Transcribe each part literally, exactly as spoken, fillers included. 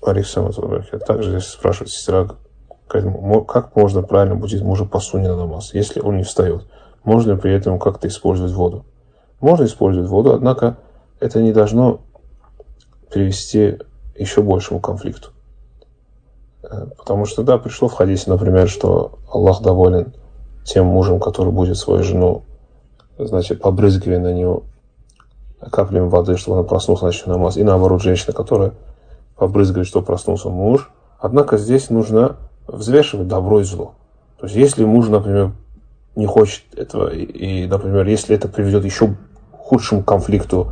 Также здесь спрашивает сестра, как можно правильно будить мужа по сунне на намаз, если он не встает? Можно ли при этом как-то использовать воду? Можно использовать воду, однако это не должно привести к еще большему конфликту. Потому что, да, пришло в хадисе, например, что Аллах доволен тем мужем, который будет свою жену, значит, побрызгивая на нее каплями воды, чтобы она проснулась на ночной намаз, и наоборот, женщина, которая побрызгивает, чтобы проснулся муж. Однако здесь нужно взвешивать добро и зло. То есть, если муж, например, не хочет этого, и, например, если это приведет еще к худшему конфликту,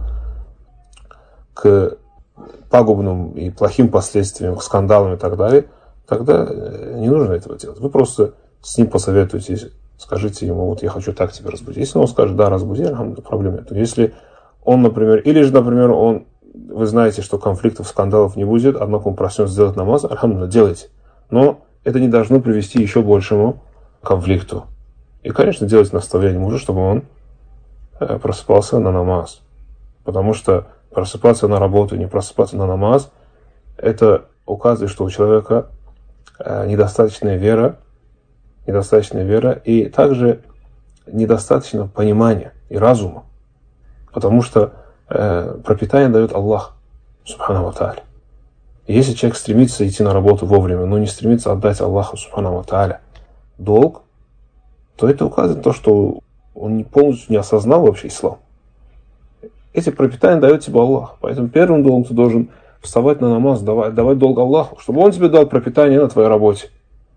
к пагубным и плохим последствиям, к скандалам и так далее, тогда не нужно этого делать. Вы просто с ним посоветуетесь, скажите ему, вот я хочу так тебя разбудить. Если он скажет, да, разбуди, проблем нет. Если он, например, или же, например, он, вы знаете, что конфликтов, скандалов не будет, однако он проснется сделать намаз, альхамдулилля, делайте. Но это не должно привести к еще большему конфликту. И, конечно, делать наставление мужу, чтобы он просыпался на намаз. Потому что просыпаться на работу, не просыпаться на намаз, это указывает, что у человека недостаточная вера, недостаточная вера и также недостаточно понимания и разума. Потому что э, пропитание дает Аллах, субхану ва тааля. Если человек стремится идти на работу вовремя, но не стремится отдать Аллаху, субхану ва тааля, долг, то это указывает на то, что он не полностью не осознал вообще ислам. Эти пропитания дает тебе Аллах. Поэтому первым долгом ты должен вставать на намаз, давать, давать долг Аллаху, чтобы Он тебе дал пропитание на твоей работе.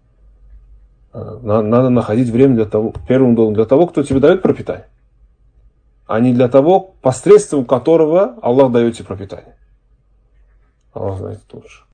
Надо находить время для того, первым долгом для того, кто тебе дает пропитание, а не для того, посредством которого Аллах дает тебе пропитание. Аллах знает лучше.